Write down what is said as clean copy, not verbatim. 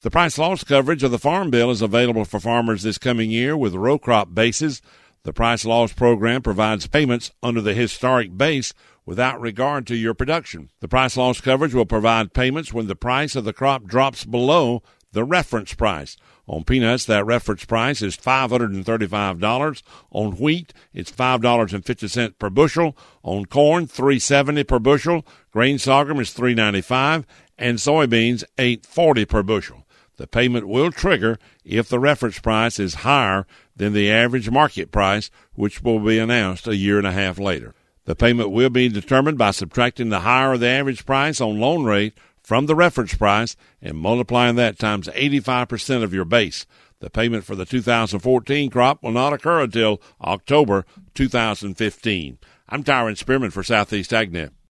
The price loss coverage of the Farm Bill is available for farmers this coming year with row crop bases. The price loss program provides payments under the historic base without regard to your production. The price loss coverage will provide payments when the price of the crop drops below the reference price. On peanuts, that reference price is $535. On wheat, it's $5.50 per bushel. On corn, $3.70 per bushel. Grain sorghum is $3.95, and soybeans $8.40 per bushel. The payment will trigger if the reference price is higher than the average market price, which will be announced a year and a half later. The payment will be determined by subtracting the higher of the average price on loan rate from the reference price and multiplying that times 85% of your base. The payment for the 2014 crop will not occur until October 2015. I'm Tyron Spearman for Southeast AgNet.